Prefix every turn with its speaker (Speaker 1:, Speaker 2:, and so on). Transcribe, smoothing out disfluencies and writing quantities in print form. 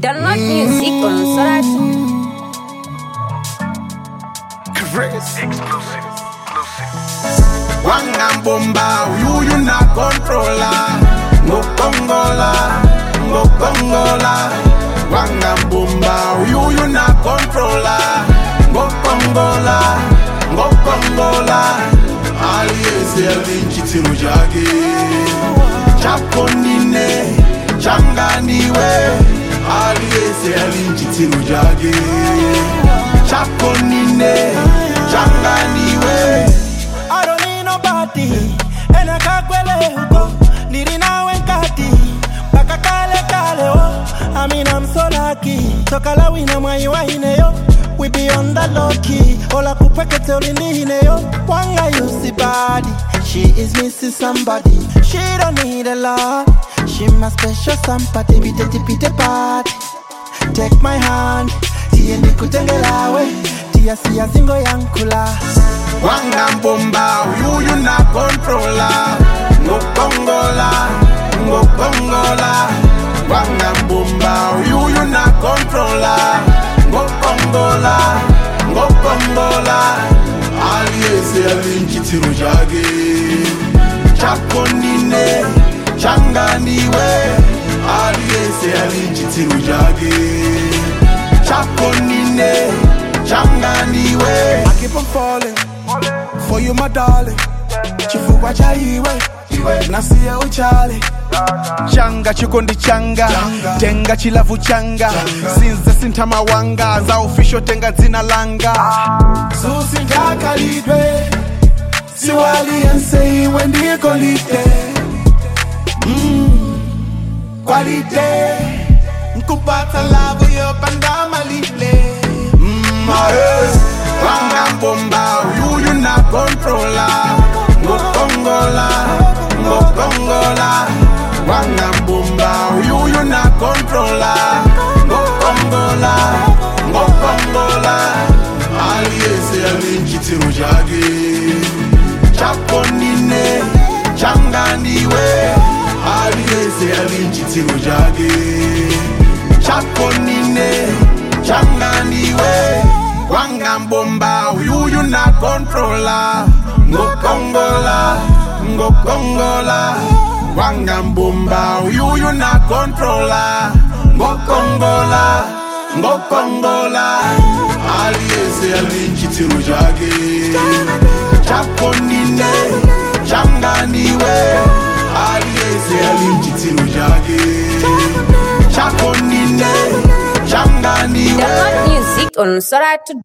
Speaker 1: Download music on Soratu.
Speaker 2: Exclusive. Wangambomba, you na controller. Ngokongola. Wangambomba, you na controller. Ngokongola. Aliese alinchitimu jage. Chakonine, changaniwe. Aliese alinchitimu jage. Chakonine, changaniwe.
Speaker 3: I don't need nobody. Ena kakwele huko, nirina wenkati. Baka kale oh. I mean I'm so lucky. Toka wina mwai wahine yo. We be on the low key. Ola kupekete ulindi hine yo. Wanga yusi body. She is missing somebody. She don't need a lot. She my special somebody. Bite party. Take my hand. Tiye nikutengelawe. Tia siya zingo yankula.
Speaker 2: Wangambomba, you na controller. Ngokongola. Wangambomba, you na controller. Ngokongola. Aliese alinchitimu jage. Chakonine, changaniwe. Aliese alinchitimu jage. Chakonine, changaniwe.
Speaker 3: I keep on falling for you, my darling. Chifuwa chaiwe, nasiya uchale. Changa chikondi changa, tenga chilavu changa. Sinze sintama wanga, za official tenga zina langa. Susinta kalidwe, siwali ansei wendi kolite. Qualite, nkupata lavo yo pandama lite.
Speaker 2: Wangambomba, you na controller. Ngokongola. Wangambomba, you na controller. Ngokongola. Aliese alinchitimu jage. Chakonine, changaniwe. Aliese alinchitimu jage. Chakonine, changaniwe. Wangambomba, you na controller. Ngokongola. Wangambomba, you na controller. Ngokongola. Aliese alinchitimu jage. Chakonine, changaniwe. Aliese alinchitimu jage. Chakonine, changaniwe.
Speaker 1: Download music on Soratu.